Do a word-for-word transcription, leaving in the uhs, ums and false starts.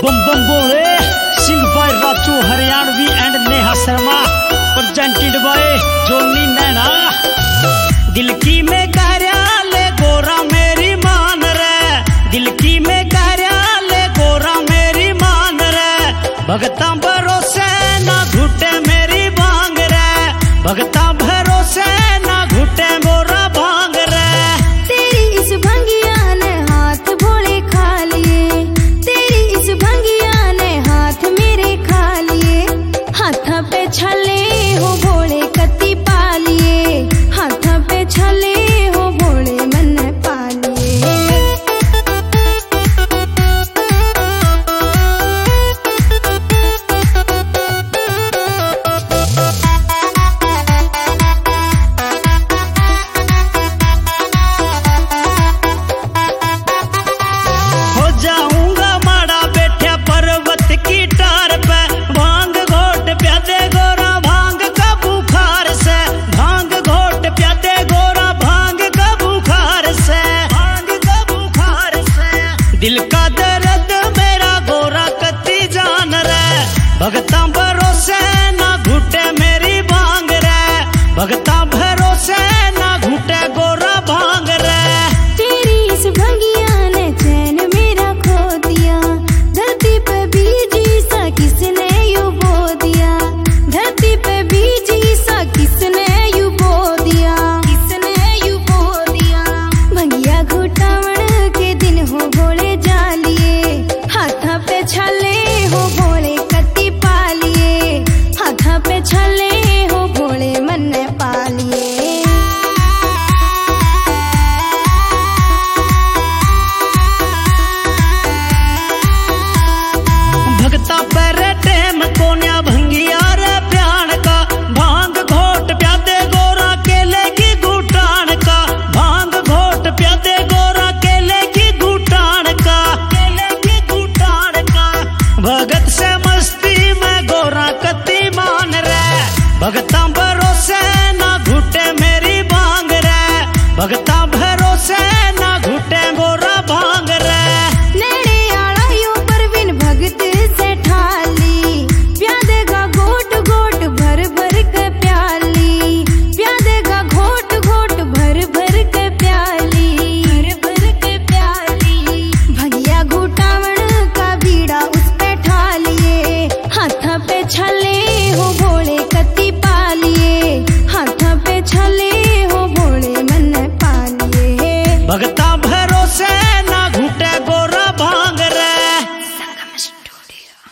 Bomb Bam Bole sung by Raju Haryanvi and Neha Sharma presented by Joni Naina. दिल की में कहरिया ले गोरा मेरी मान रे, दिल की में कहरिया ले गोरा मेरी मान रे, भगता भरोसे ना घुटे मेरी बांग रे, भगता